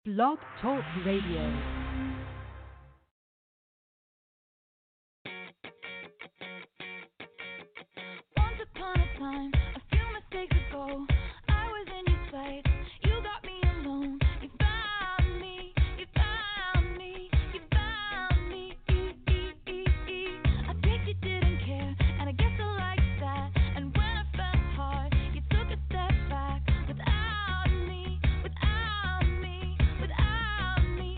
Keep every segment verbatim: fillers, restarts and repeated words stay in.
Blog Talk Radio. Once upon a time, a few mistakes ago, I was in your sight. You got me alone. You found me. You found me. You found me. I think you didn't care, and I guess I liked that. And when I felt hard, you took a step back. Without me, without me, without me.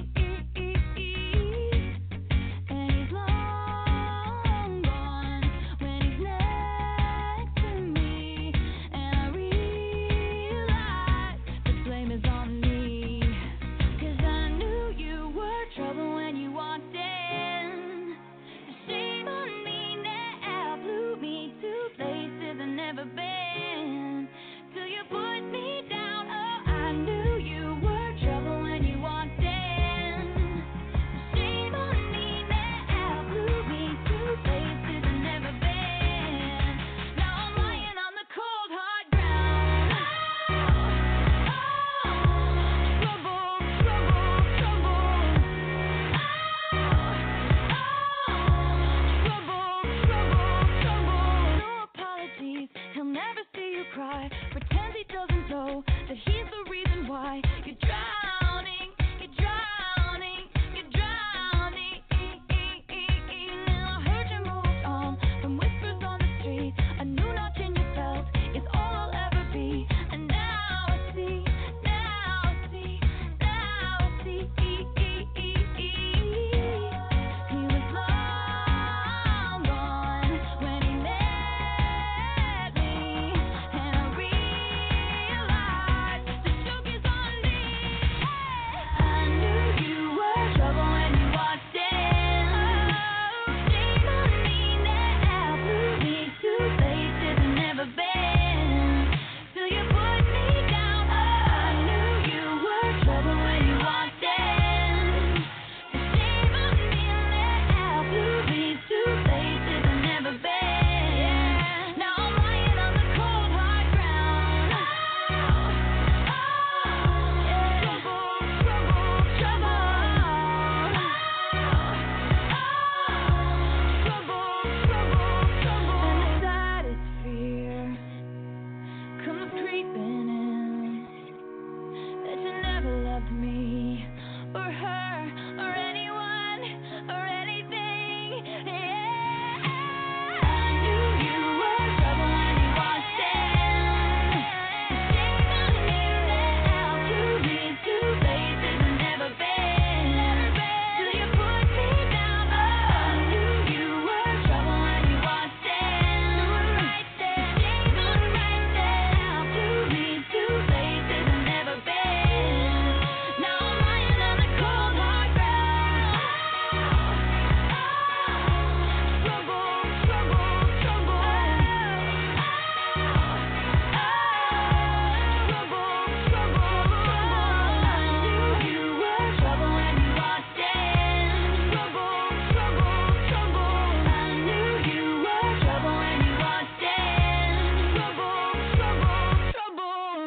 And he's long gone when he's next to me. And I realize the blame is on me. 'Cause I knew you were trouble when you walked in. Shame on me now, blew me to places I've never been. Till you put me down, oh, I knew you were trouble when you walked in. Shame on me now, blew me to places I've never been. Now I'm lying on the cold hard ground. Oh, trouble, trouble, trouble. Oh, trouble, trouble, trouble. No apologies, he'll never see you cry. Pretend he doesn't know that he's the reason why you're drowning, you're drowning, you're drowning. Now I heard you moved on from whispers on the street. A new notch in your belt is all I'll ever be. And now I see, now I see, now I see. He was long gone when he met me. And I realized the joke is on me. I knew you were trouble when you walked in. Shame on me now, blew me to places I've never been. Till you put me down, oh, I knew you were trouble when you walked in. Shame on me now, blew me to places I've never been. Now I'm lying on the cold hard ground. Trouble, trouble, trouble. Trouble, trouble, trouble. And the saddest fear comes creeping in, that you never loved me or her or anyone or anything. Yeah. I knew you were trouble when you walked in. Shame on me now, blew me to places I've never been. Till you put me down, oh, I knew you were trouble when you walked in. Right there, shame on right there, blew me to places I've never been. Now I'm lying on the cold hard ground. Trouble, trouble, trouble. Trouble, trouble, trouble. I knew you were trouble when you walked in. Trouble, trouble, trouble. I knew you were trouble when you walked in. Trouble, trouble, trouble.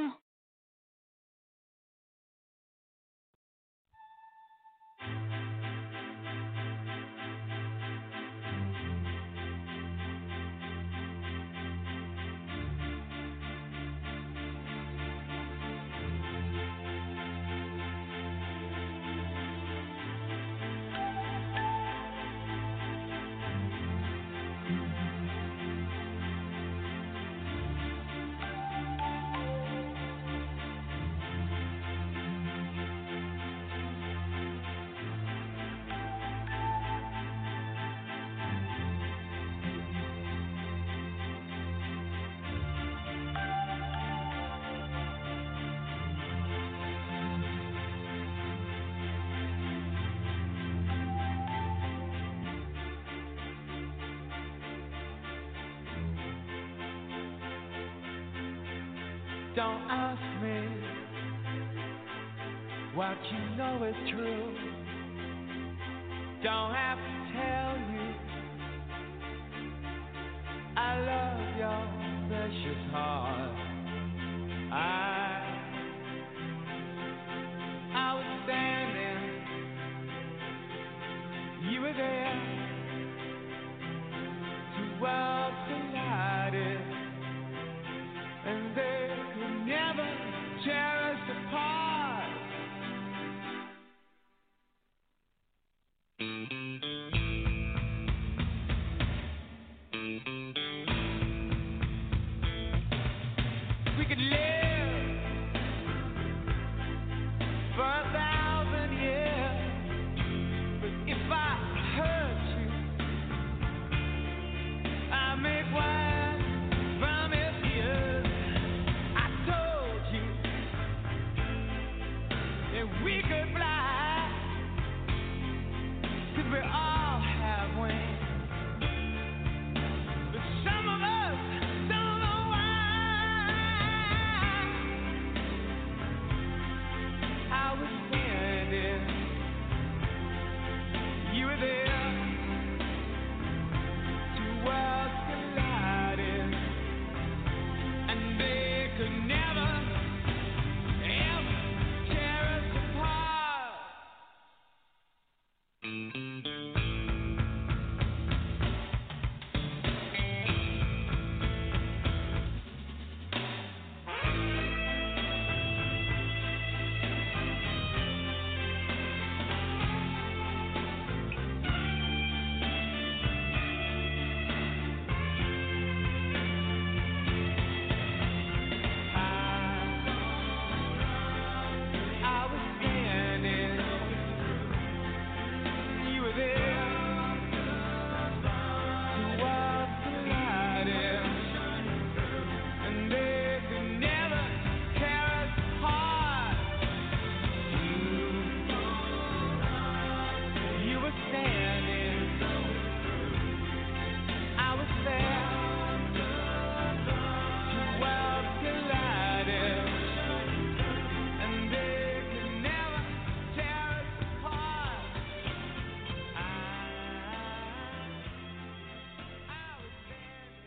Don't ask me what you know is true. Don't have to tell you I love your precious heart. I I were there, two worlds collided, and they could never tear us apart. We could live for a thousand years, but if I hurt you, I make wine from his tears. I told you that we could fly, 'cause we all have wings, but some of us don't know why. I was standing, you were there, two worlds collided, and they could never, ever tear us apart. I was standing, you were there, two worlds collided, and they could never tear us apart. You were standing, I was there, two worlds collided, and they could never tear us apart. I, I was standing.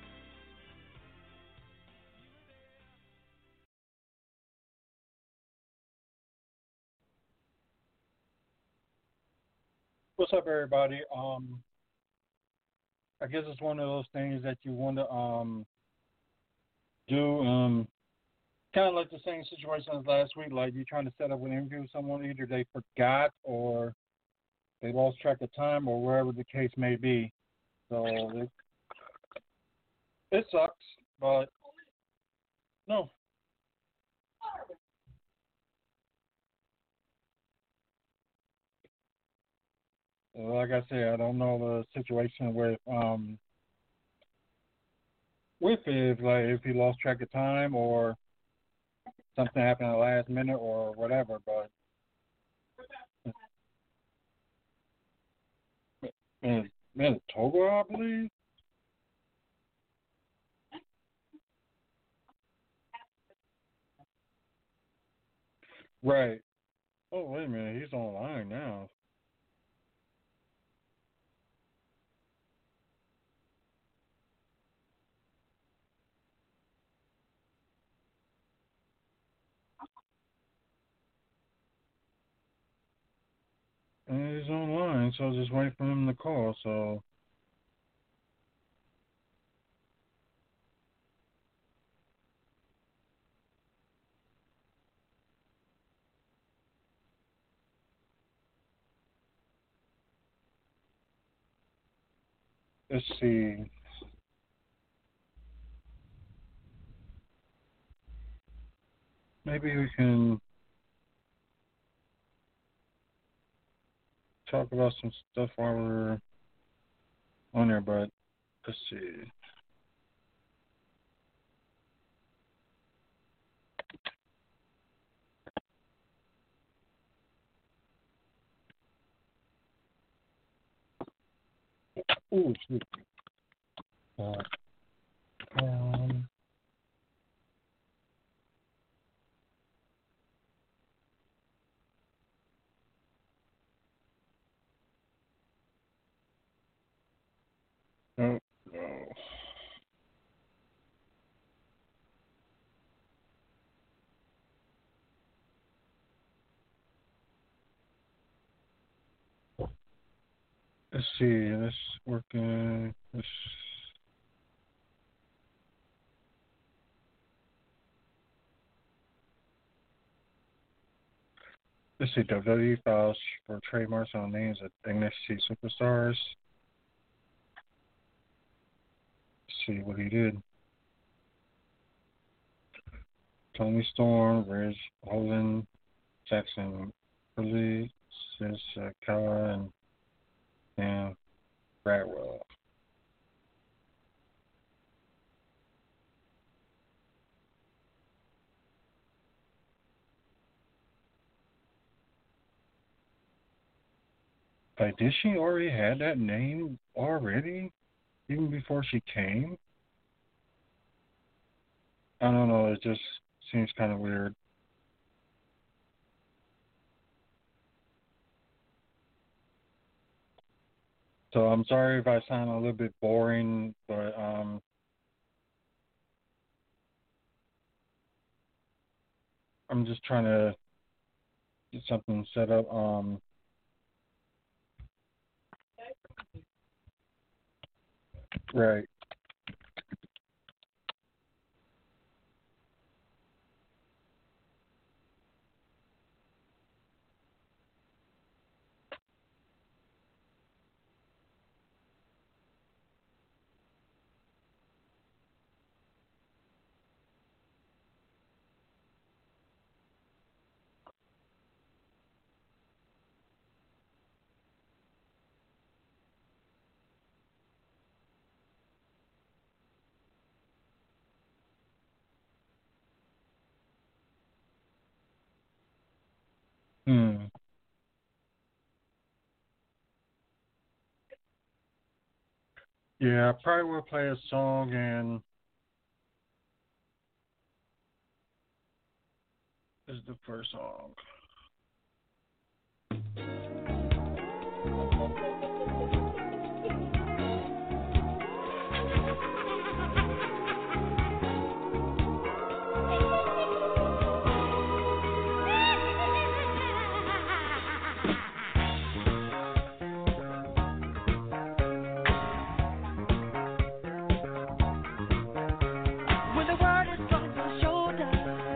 What's up, everybody? Um, I guess it's one of those things that you want to um do. Um, kind of like the same situation as last week. Like you're trying to set up an interview with someone, either they forgot or they lost track of time or wherever the case may be. So it, it sucks, but no. Like I said, I don't know the situation with um with it, if like if he lost track of time or something happened at the last minute or whatever. But in Manitoba, I believe. Right. Oh wait a minute, he's online now. And he's online, so just wait for him to call. So let's see. Maybe we can talk about some stuff while we're on there, but let's see. Ooh, shoot. Uh, um, no, no. Let's see. Let's work in. Let's, let's see. W W E files for trademarks on names of N X T superstars. Let's see what he did. Tony Storm, Ridge Holden, Jackson Curley, Sis uh, Kala, and and Bradwell. Like, did she already have that name already, even before she came? I don't know. It just seems kind of weird. So I'm sorry if I sound a little bit boring, but um, I'm just trying to get something set up. Um, right. Hmm. Yeah, I probably will play a song, and this is the first song. When the word is on your shoulder,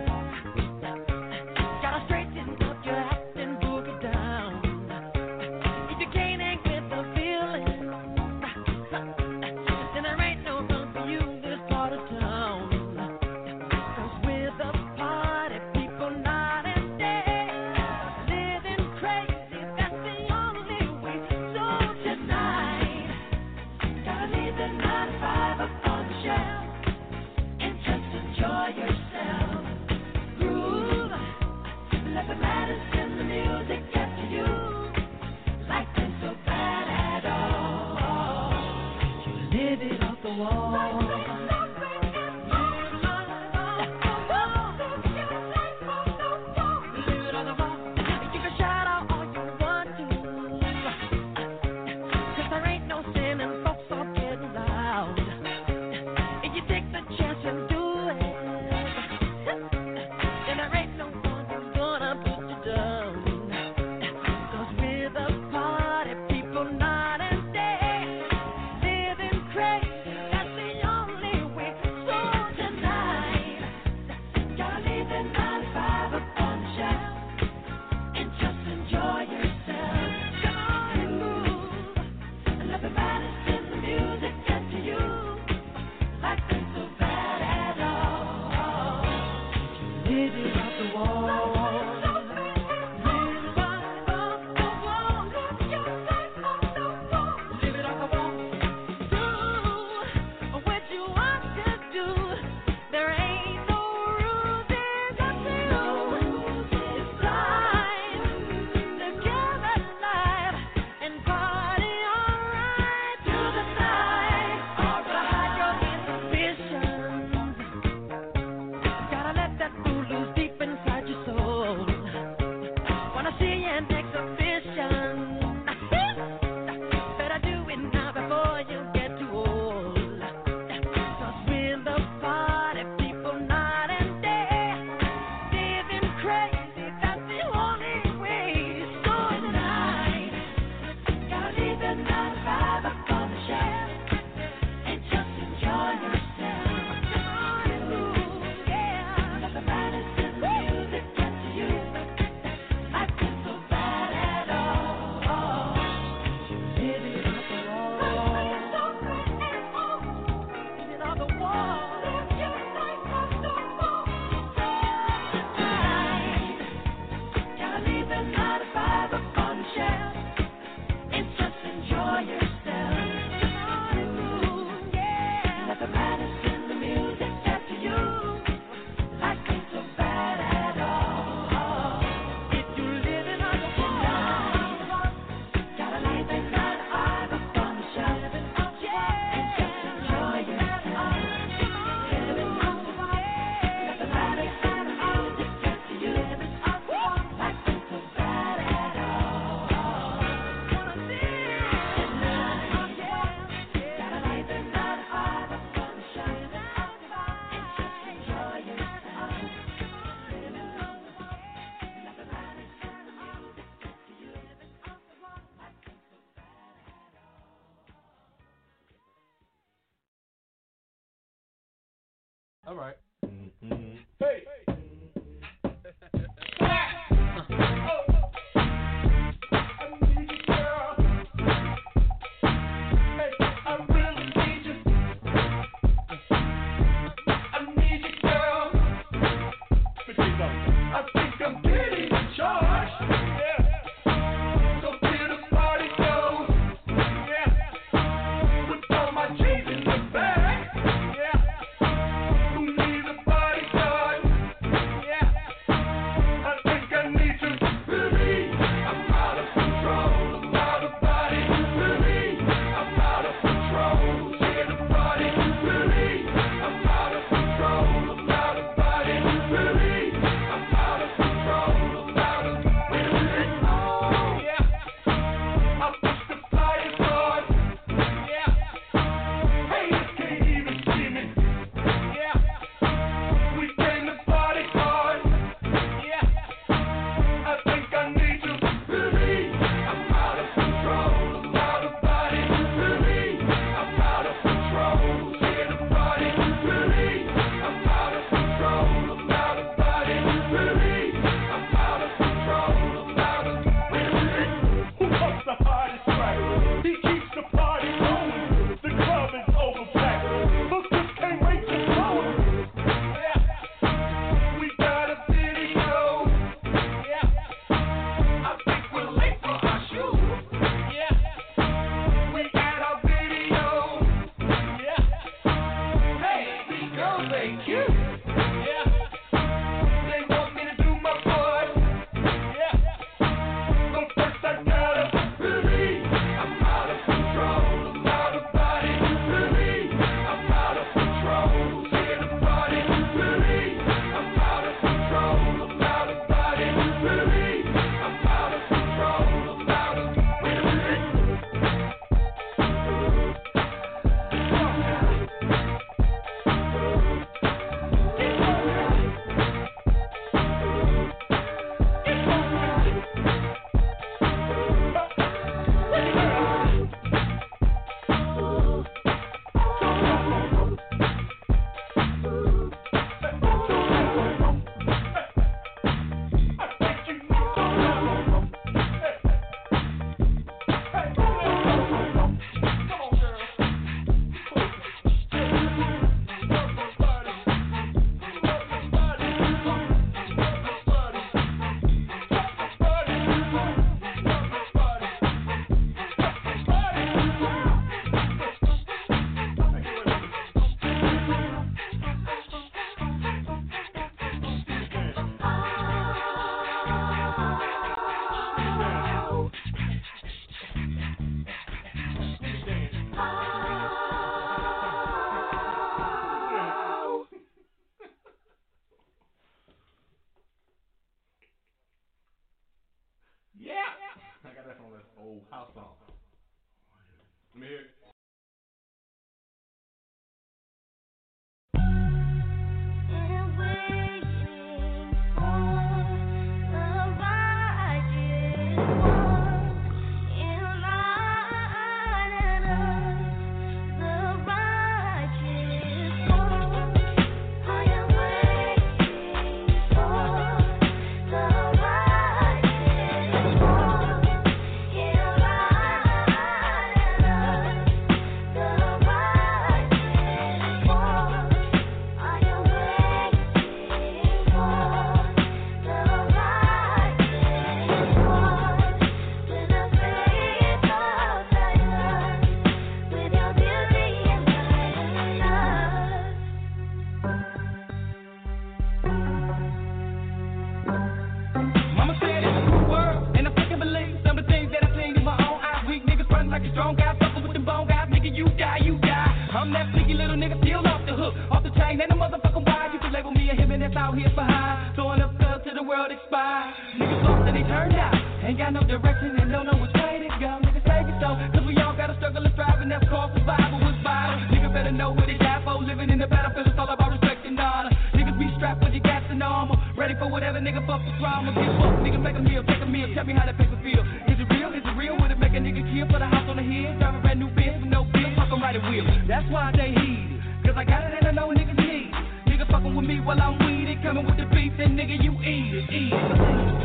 gotta straighten up your act and boogie down. If you can't hang with the feeling, then there ain't no room for you in this part of town. 'Cause we're the party people night and day, living crazy, that's the only way. So tonight, gotta leave the nine to five up on the shelf. Just enjoy yourself. Groove. Let the medicine, the music get to you. Life ain't so bad at all. You live it off the wall. Live it on the wall. You can shout out all you want to. 'Cause there ain't no sin and folks are getting loud. If you take the chance and do it, then there ain't no one who's gonna put you down. 'Cause we're the party people night and day, living crazy, that's the only way. So tonight, gotta leave the nine to five up on the shelf and just enjoy yourself. Come on and move, and let the medicine, the music get to you. Life ain't so bad at all. Live it off the wall. Live it off the wall. Live your life off the wall. Live it off the wall. Do what you want to do. There ain't no rules, it's up to you. It's time to get alive and party alright through the night. Alright, your inhibitions. Gotta let that fool loose deep inside your soul. Wanna see an exhibition? Better do it now before you get too old. 'Cause we're the party people night and day, living crazy, that's the only way. So tonight, gotta leave the night All right. Mm-hmm. Hey. house song. Let me hear it. That's why they heat it, cause I got it and I know niggas need it. Niggas with me while I'm weeded. Coming with the beef, then nigga, you eat it, eat it.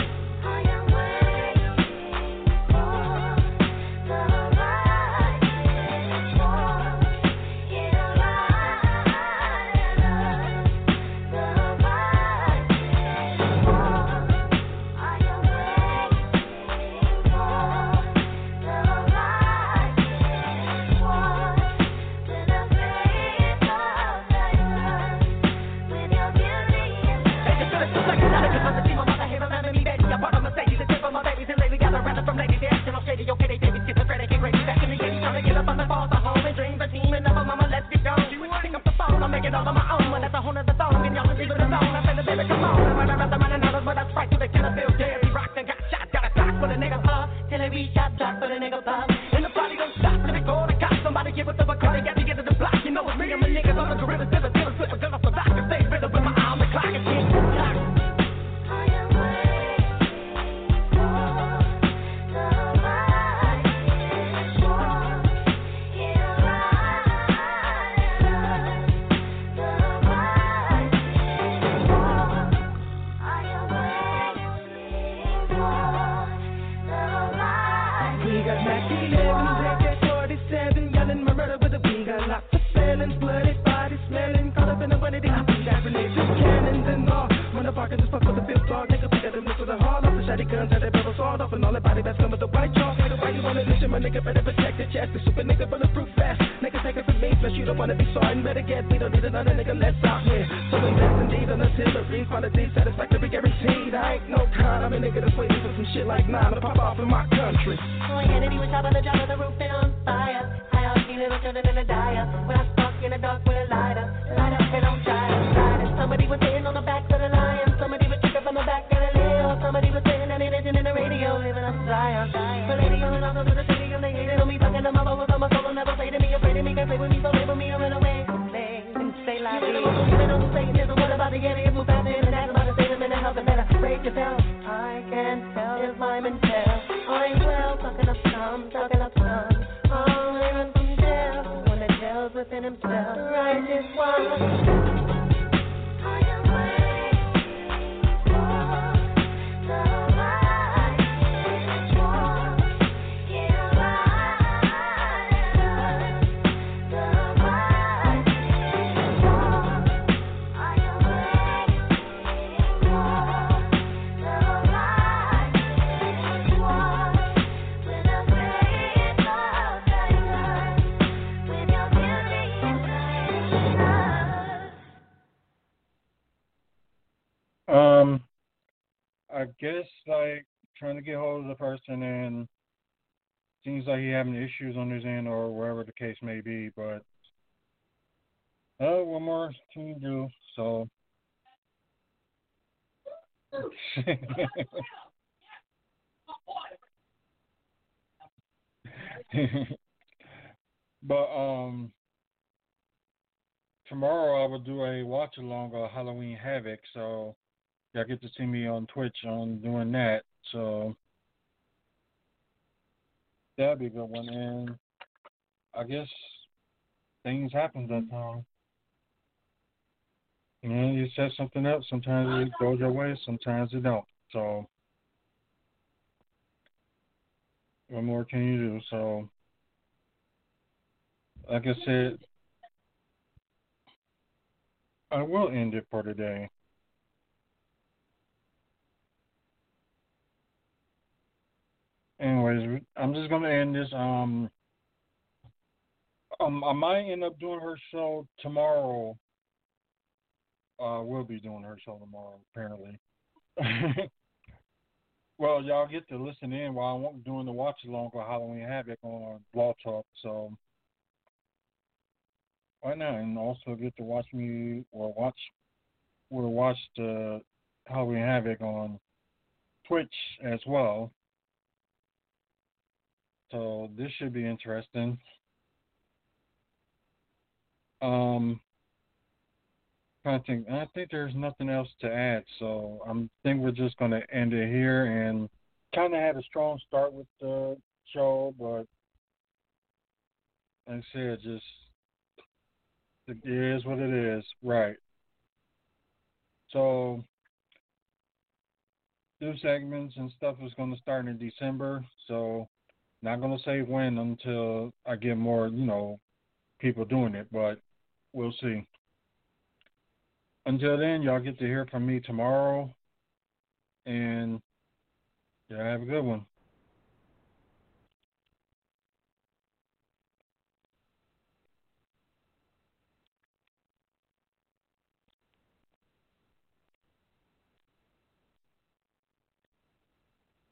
Um, I guess like trying to get hold of the person, and seems like he having issues on his end or wherever the case may be. But uh, what more can you do? So. But um, tomorrow I will do a watch along of Halloween Havoc, so y'all get to see me on Twitch on doing that. So that'll be a good one. And I guess things happen that time. You know, you set something up. Sometimes it goes your way. Sometimes it don't. So what more can you do? So like I said, I will end it for today. Anyways, I'm just gonna end this. Um, um, I might end up doing her show tomorrow. Uh, we'll be doing her show tomorrow, apparently. Well, y'all get to listen in while I'm doing the watch along for Halloween Havoc on Blog Talk. So why not? And also get to watch me or watch or watch the Halloween Havoc on Twitch as well. So this should be interesting. Um, I think I think there's nothing else to add. So I think we're just going to end it here, and kind of had a strong start with the show, but like I said, just it is what it is, right? So new segments and stuff is going to start in December. So not going to say when until I get more, you know, people doing it, but we'll see. Until then, y'all get to hear from me tomorrow, and yeah, have a good one.